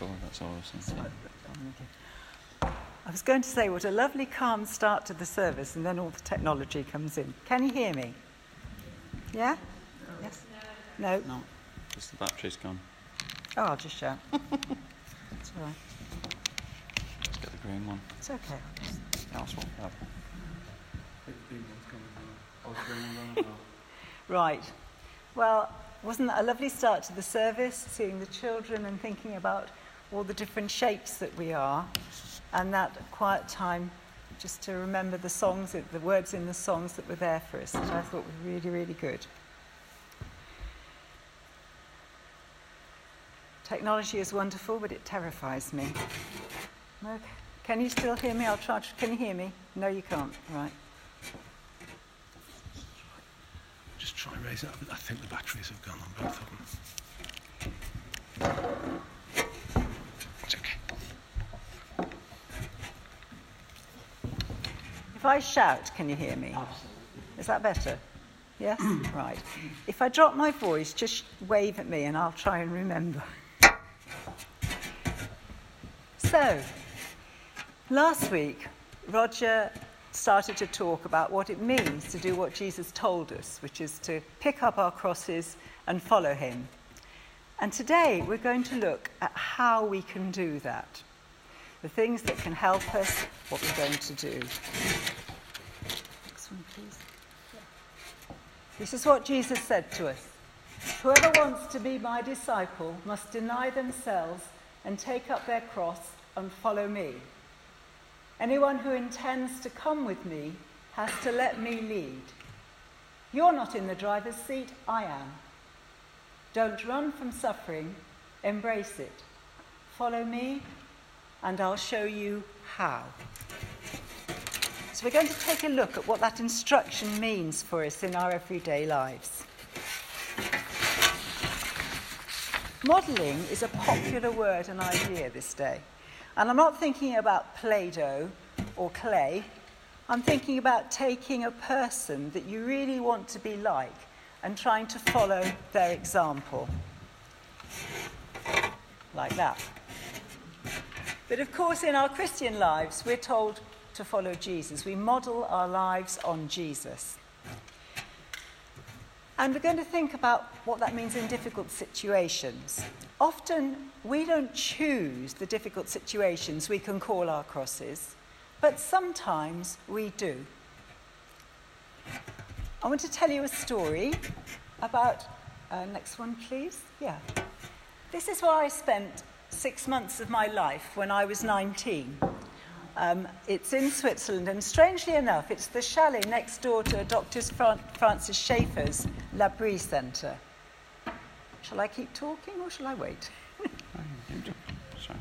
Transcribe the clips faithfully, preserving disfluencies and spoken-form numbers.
forward, that's all I was thinking. I was going to say, what a lovely calm start to the service, and then all the technology comes in. Can you hear me? Yeah? Yes? No? No, just the battery's gone. Oh, I'll just shout. It's all right. Let's get the green one. It's okay. I'll swap that. Right. Well, wasn't that a lovely start to the service, seeing the children and thinking about all the different shapes that we are, and that quiet time just to remember the songs, the words in the songs that were there for us, which I thought were really, really good. Technology is wonderful, but it terrifies me. Okay. Can you still hear me? I'll try. To, can you hear me? No, you can't. Right. Just try and raise it up. I think the batteries have gone on both of them. It's okay. If I shout, can you hear me? Is that better? Yes? Right. If I drop my voice, just wave at me and I'll try and remember. So, last week, Roger started to talk about what it means to do what Jesus told us, which is to pick up our crosses and follow him. And today we're going to look at how we can do that, the things that can help us, what we're going to do. Next one, please. This is what Jesus said to us. Whoever wants to be my disciple must deny themselves and take up their cross and follow me. Anyone who intends to come with me has to let me lead. You're not in the driver's seat, I am. Don't run from suffering, embrace it. Follow me, and I'll show you how. So we're going to take a look at what that instruction means for us in our everyday lives. Modelling is a popular word and idea this day. And I'm not thinking about Play-Doh or clay. I'm thinking about taking a person that you really want to be like and trying to follow their example. Like that. But of course, in our Christian lives, we're told to follow Jesus. We model our lives on Jesus. And we're going to think about what that means in difficult situations. Often, we don't choose the difficult situations we can call our crosses, but sometimes we do. I want to tell you a story about, uh, next one please, yeah. This is where I spent six months of my life when I was nineteen. Um, it's in Switzerland, and strangely enough, it's the chalet next door to Doctor Fran- Francis Schaeffer's L'Abri Centre. Shall I keep talking or shall I wait? Sorry.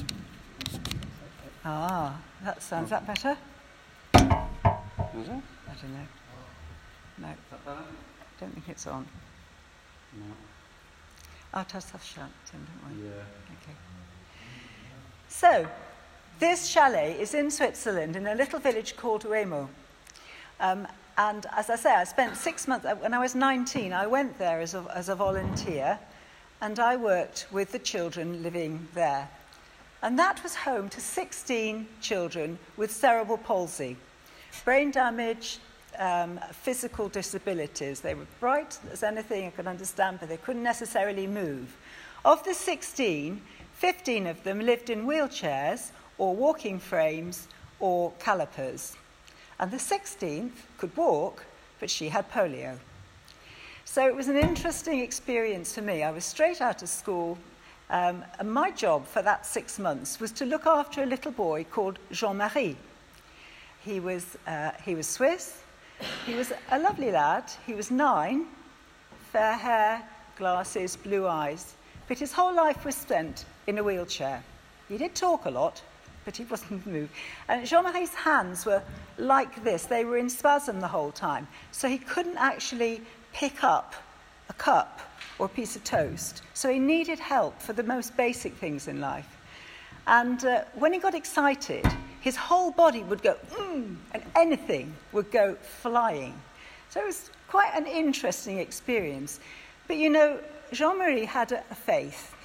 Ah, that sounds that better? Is it? I don't know. No, I don't think it's on. No. I'll just have shout, Tim, don't worry. Yeah. Okay. So, this chalet is in Switzerland in a little village called Remo. Um, and as I say, I spent six months, when I was nineteen, I went there as a, as a volunteer, and I worked with the children living there. And that was home to sixteen children with cerebral palsy, brain damage, um, physical disabilities. They were bright as anything I could understand, but they couldn't necessarily move. Of the sixteen, fifteen of them lived in wheelchairs or walking frames or calipers. And the sixteenth could walk, but she had polio. So it was an interesting experience for me. I was straight out of school, um, and my job for that six months was to look after a little boy called Jean-Marie. He was, uh, he was Swiss. He was a lovely lad. He was nine, fair hair, glasses, blue eyes. But his whole life was spent in a wheelchair. He did talk a lot, but he wasn't moved. And Jean-Marie's hands were like this. They were in spasm the whole time. So he couldn't actually pick up a cup or a piece of toast. So he needed help for the most basic things in life. And uh, when he got excited, his whole body would go, mm, and anything would go flying. So it was quite an interesting experience. But you know, Jean-Marie had a, a faith.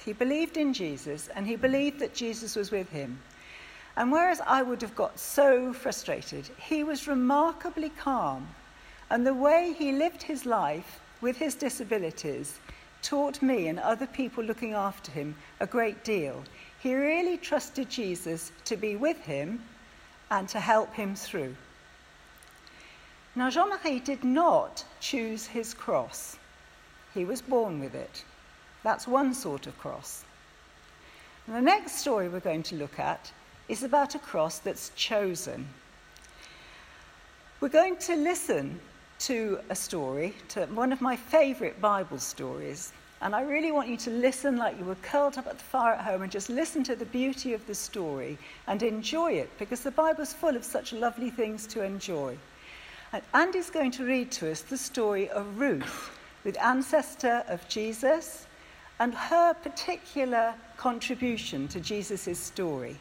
He believed in Jesus, and he believed that Jesus was with him. And whereas I would have got so frustrated, he was remarkably calm. And the way he lived his life with his disabilities taught me and other people looking after him a great deal. He really trusted Jesus to be with him and to help him through. Now, Jean-Marie did not choose his cross. He was born with it. That's one sort of cross. And the next story we're going to look at is about a cross that's chosen. We're going to listen to a story, to one of my favourite Bible stories. And I really want you to listen like you were curled up at the fire at home and just listen to the beauty of the story and enjoy it, because the Bible's full of such lovely things to enjoy. And Andy's going to read to us the story of Ruth, the ancestor of Jesus, and her particular contribution to Jesus' story.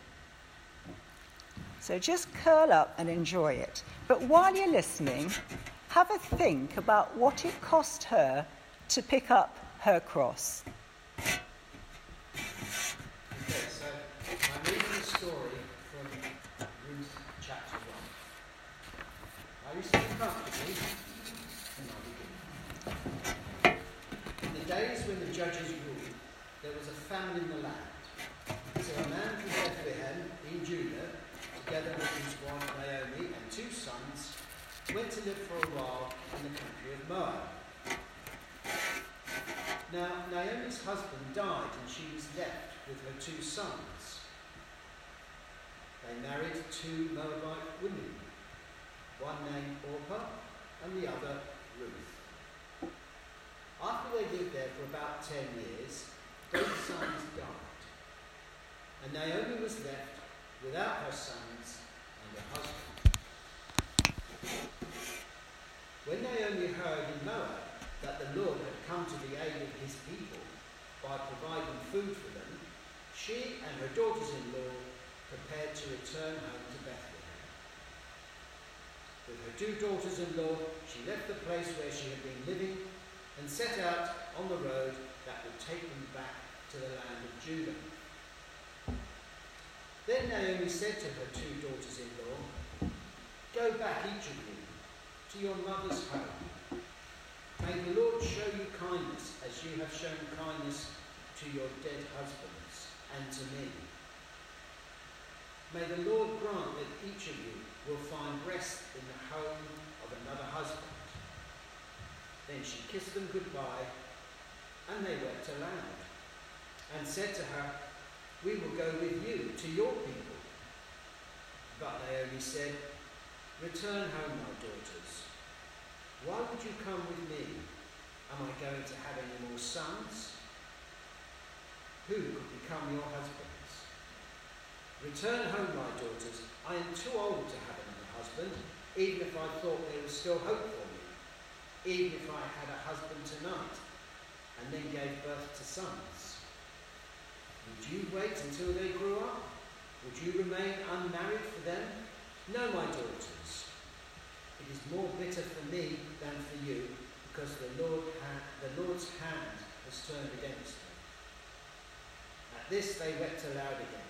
So just curl up and enjoy it. But while you're listening, have a think about what it cost her to pick up her cross. Okay, so I'm reading the story from Ruth chapter one. Are you sitting comfortably? In the days when the judges ruled, there was a famine in the land. So a man from Bethlehem in Judah, together with his wife Naomi and two sons, went to live for a while in the country of Moab. Now, Naomi's husband died and she was left with her two sons. They married two Moabite women, one named Orpah and the other Ruth. After they lived there for about ten years, both sons died, and Naomi was left without her sons and her husband. When Naomi heard in Moab that the Lord had come to the aid of his people by providing food for them, she and her daughters-in-law prepared to return home to Bethlehem. With her two daughters-in-law, she left the place where she had been living and set out on the road that would take them back to the land of Judah. Then Naomi said to her two daughters-in-law, "Go back, each of you, to your mother's home. May the Lord show you kindness as you have shown kindness to your dead husbands and to me. May the Lord grant that each of you will find rest in the home of another husband." Then she kissed them goodbye, and they wept aloud, and said to her, "We will go with you to your people." But Naomi said, "Return home, my daughters. Why would you come with me? Am I going to have any more sons? Who could become your husbands? Return home, my daughters. I am too old to have another husband, even if I thought there was still hope for me, even if I had a husband tonight, and then gave birth to sons. Would you wait until they grew up? Would you remain unmarried for them? No, my daughters. It is more bitter for me than for you, because the Lord ha- the Lord's hand has turned against me." At this they wept aloud again.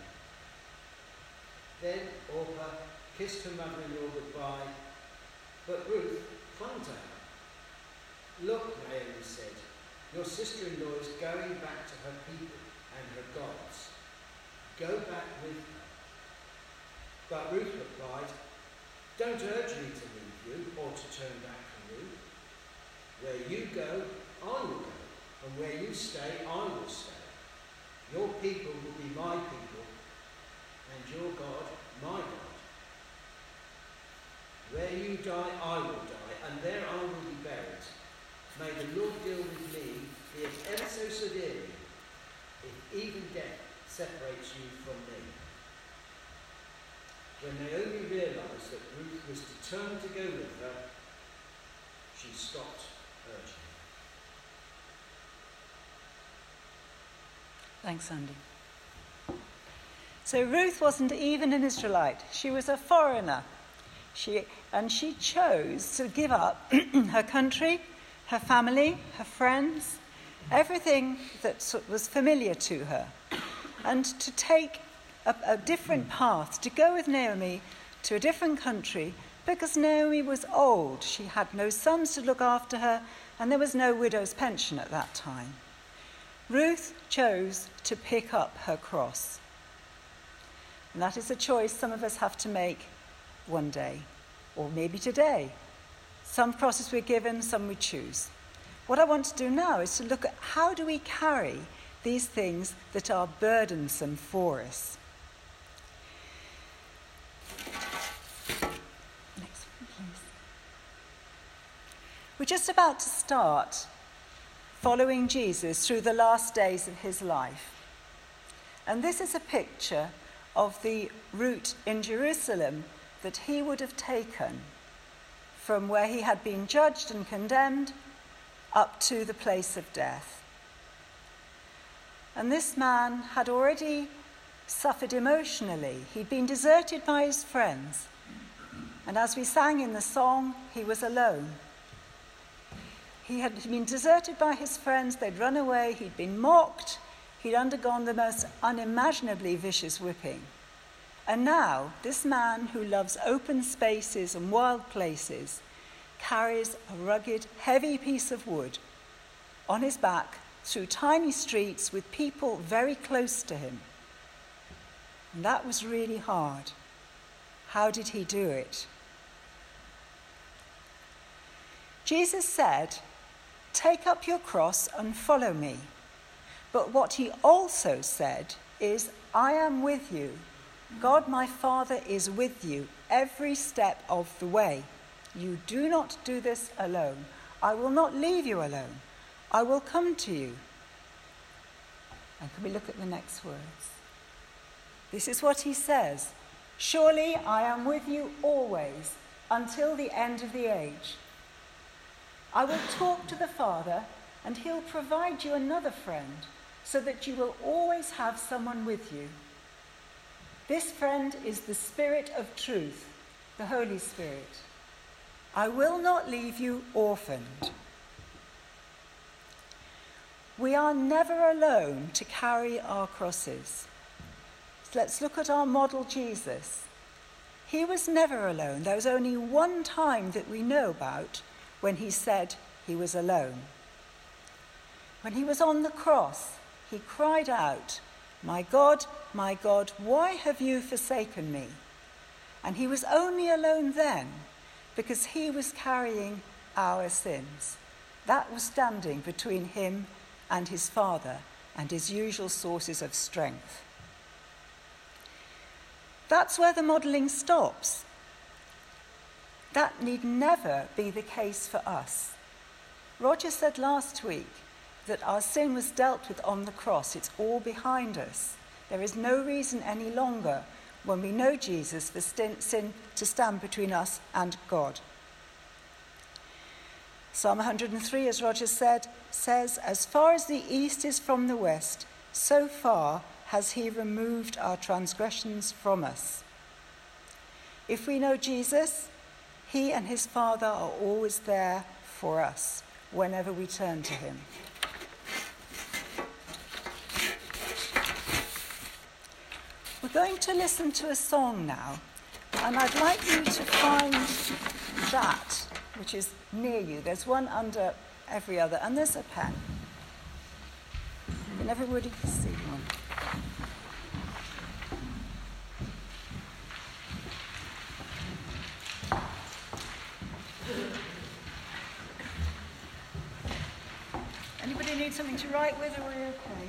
Then Orpah kissed her mother-in-law goodbye, but Ruth clung to her. "Look," Naomi said, "your sister-in-law is going back to her people and her gods. Go back with her." But Ruth replied, "Don't urge me to leave you or to turn back from you. Where you go, I will go, and where you stay, I will stay. Your people will be my people, and your God, my God. Where you die, I will die, and there I will be buried. May the Lord deal with me, be it ever so severely, if even death separates you from me." When Naomi realised that Ruth was determined to go with her, she stopped urging. Thanks, Andy. So Ruth wasn't even an Israelite. She was a foreigner. She, and she chose to give up her country, her family, her friends, everything that was familiar to her, and to take a, a different path, to go with Naomi to a different country, because Naomi was old. She had no sons to look after her, and there was no widow's pension at that time. Ruth chose to pick up her cross. And that is a choice some of us have to make one day, or maybe today. Some crosses we're given, some we choose. What I want to do now is to look at how do we carry these things that are burdensome for us. Next one, please. We're just about to start following Jesus through the last days of his life. And this is a picture of the route in Jerusalem that he would have taken from where he had been judged and condemned up to the place of death. And this man had already suffered emotionally. He'd been deserted by his friends. And as we sang in the song, he was alone. He had been deserted by his friends. They'd run away. He'd been mocked. He'd undergone the most unimaginably vicious whipping. And now, this man who loves open spaces and wild places carries a rugged, heavy piece of wood on his back through tiny streets with people very close to him. And that was really hard. How did he do it? Jesus said, "Take up your cross and follow me." But what he also said is, "I am with you. God, my Father, is with you every step of the way. You do not do this alone. I will not leave you alone. I will come to you." And can we look at the next words? This is what he says. "Surely I am with you always until the end of the age. I will talk to the Father, and he'll provide you another friend, so that you will always have someone with you. This friend is the Spirit of truth, the Holy Spirit. I will not leave you orphaned." We are never alone to carry our crosses. So let's look at our model Jesus. He was never alone. There was only one time that we know about when he said he was alone. When he was on the cross, he cried out, "My God, my God, why have you forsaken me?" And he was only alone then because he was carrying our sins. That was standing between him and his Father and his usual sources of strength. That's where the modelling stops. That need never be the case for us. Roger said last week that our sin was dealt with on the cross. It's all behind us. There is no reason any longer when we know Jesus for sin to stand between us and God. Psalm one hundred three, as Roger said, says, "As far as the east is from the west, so far has he removed our transgressions from us." If we know Jesus, he and his Father are always there for us whenever we turn to him. We're going to listen to a song now, and I'd like you to find that which is near you. There's one under every other, and there's a pen. And everybody can see one. Anybody need something to write with, or are we okay?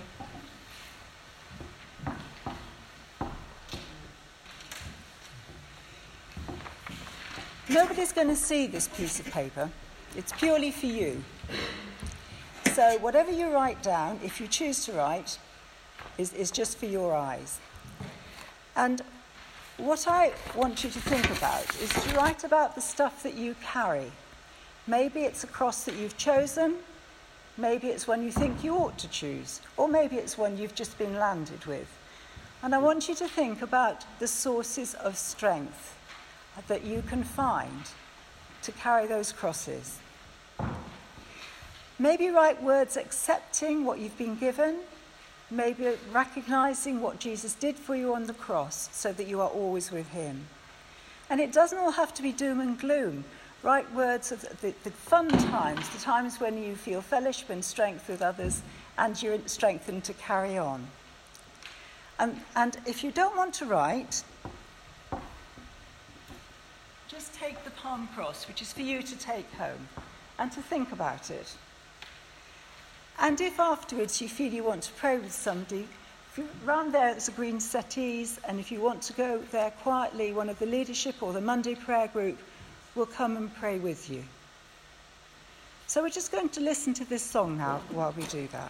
Nobody's going to see this piece of paper. It's purely for you. So whatever you write down, if you choose to write, is, is just for your eyes. And what I want you to think about is to write about the stuff that you carry. Maybe it's a cross that you've chosen. Maybe it's one you think you ought to choose. Or maybe it's one you've just been landed with. And I want you to think about the sources of strength that you can find to carry those crosses. Maybe write words accepting what you've been given, maybe recognizing what Jesus did for you on the cross so that you are always with him. And it doesn't all have to be doom and gloom. Write words of the, the fun times, the times when you feel fellowship and strength with others and you're strengthened to carry on. And, and if you don't want to write, just take the palm cross, which is for you to take home, and to think about it. And if afterwards you feel you want to pray with somebody, if you, around there there's a green settees, and if you want to go there quietly, one of the leadership or the Monday prayer group will come and pray with you. So we're just going to listen to this song now while we do that.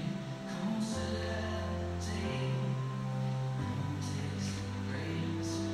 Praise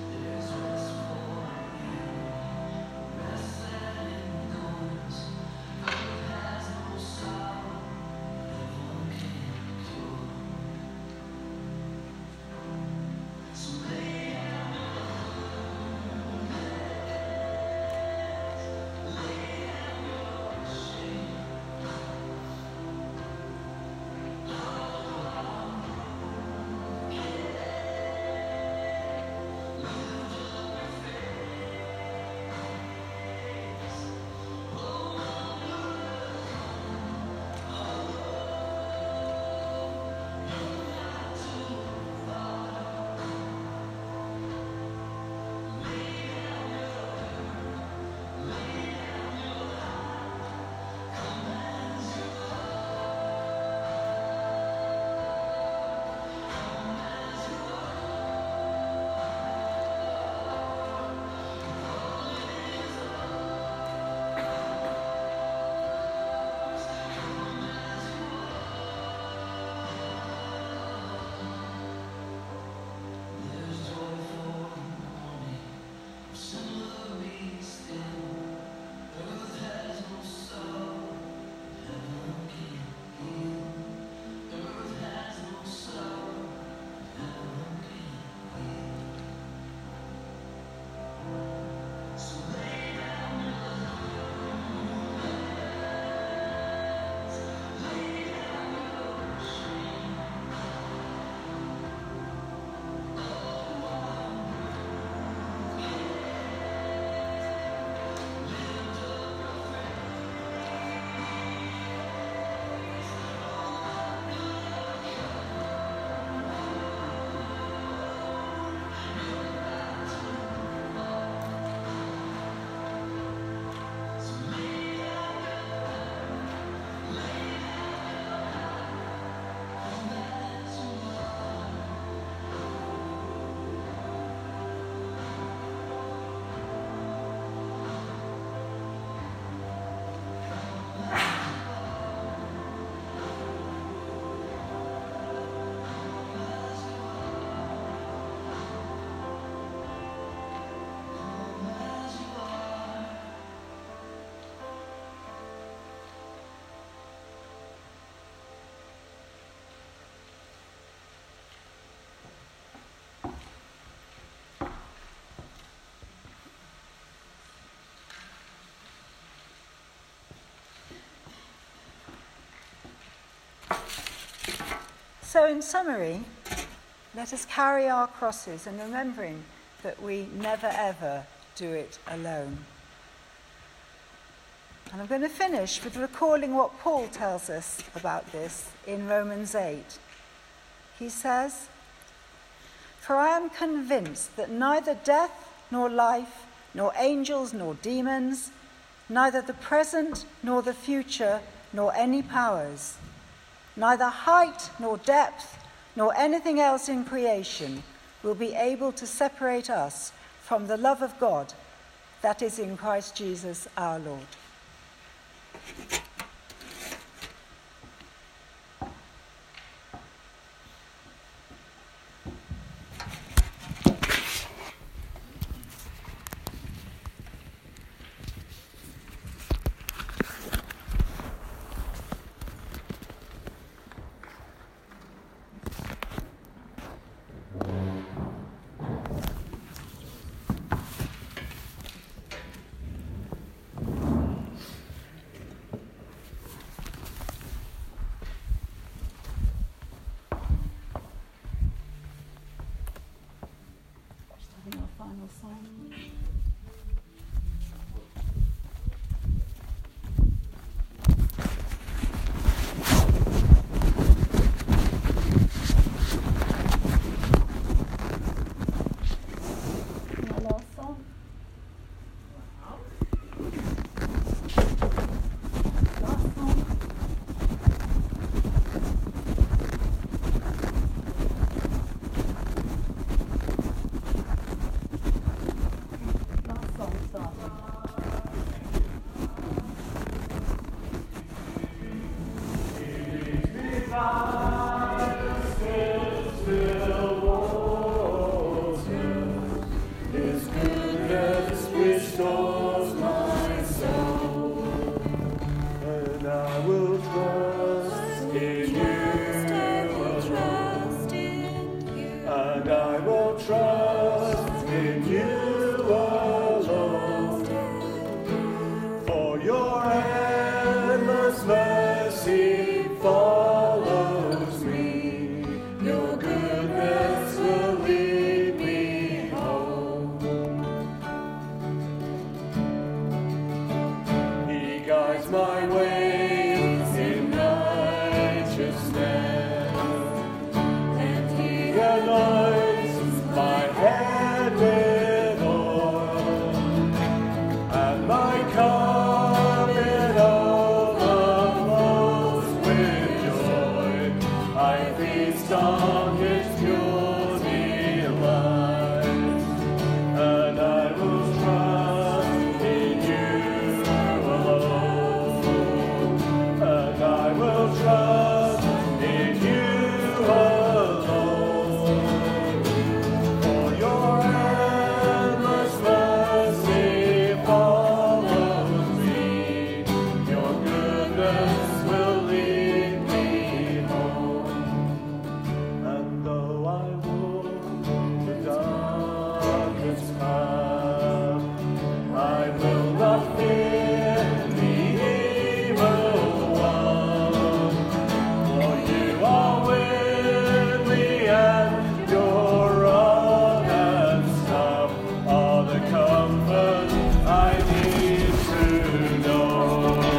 So in summary, let us carry our crosses and remembering that we never ever do it alone. And I'm going to finish with recalling what Paul tells us about this in Romans eight. He says, "For I am convinced that neither death nor life, nor angels nor demons, neither the present nor the future, nor any powers, neither height nor depth, nor anything else in creation will be able to separate us from the love of God that is in Christ Jesus our Lord." Final song. My last song. Last song. Last song starting. Restores my soul, and I will trust in you alone, and I will trust in you.